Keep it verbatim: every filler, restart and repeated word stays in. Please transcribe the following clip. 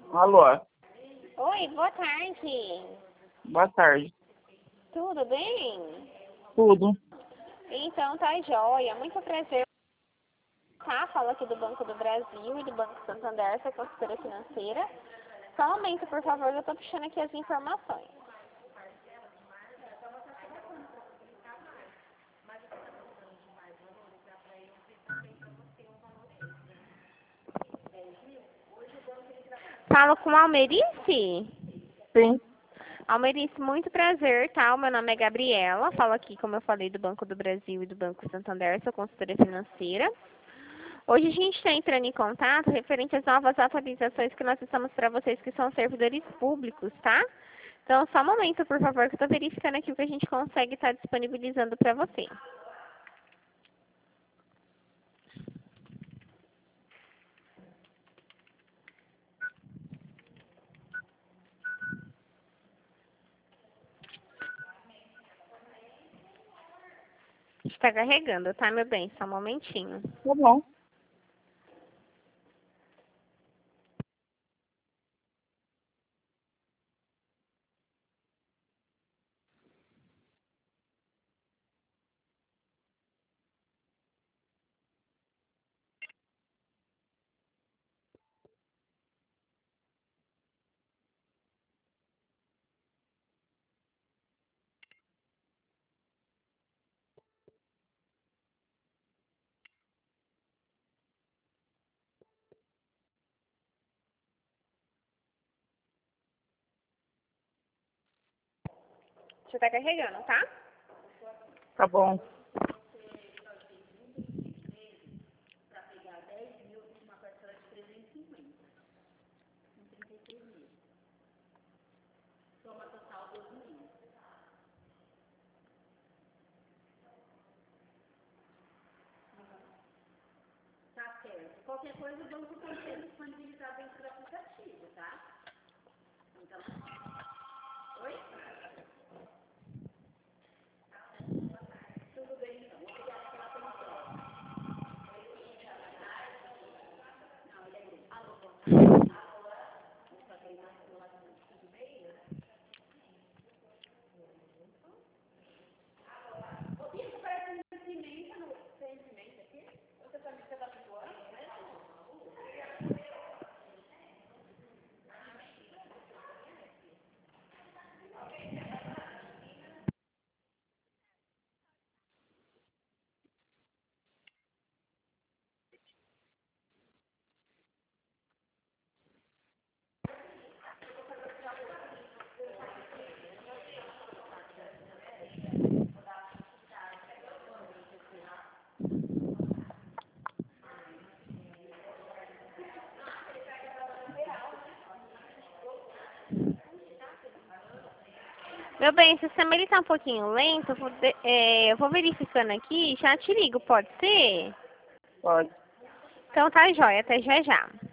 Alô, Oi, boa tarde. boa tarde. Tudo bem? Tudo. Então tá jóia. Muito prazer. Tá, fala aqui do Banco do Brasil e do Banco Santander, essa consultora financeira. Só um momento, por favor, eu tô puxando aqui as informações. Falo com a Almerice? Sim. Almerice, muito prazer, tá? O meu nome é Gabriela, falo aqui, como eu falei, do Banco do Brasil e do Banco Santander, sou consultora financeira. Hoje a gente está entrando em contato referente às novas atualizações que nós estamos para vocês que são servidores públicos, tá? Então, só um momento, por favor, que eu estou verificando aqui o que a gente consegue estar disponibilizando para você. Está carregando, tá, meu bem? Só um momentinho. Tá bom. Você está carregando, tá? Tá bom. Tá certo. Qualquer coisa o banco consegue disponibilizar dentro do aplicativo, tá? Então, oi? Tudo bem, então. Obrigada pela atenção. Não, ele é grupo. Alô, boa tarde. Vou fazer uma simulação de e-mail. Ô, Bicho, parece um vencimento no vencimento aqui. Você está me adaptando, né? Meu bem, o sistema ele tá um pouquinho lento, eu vou, de- é, eu vou verificando aqui, já te ligo, pode ser? Pode. Então tá jóia, até já já.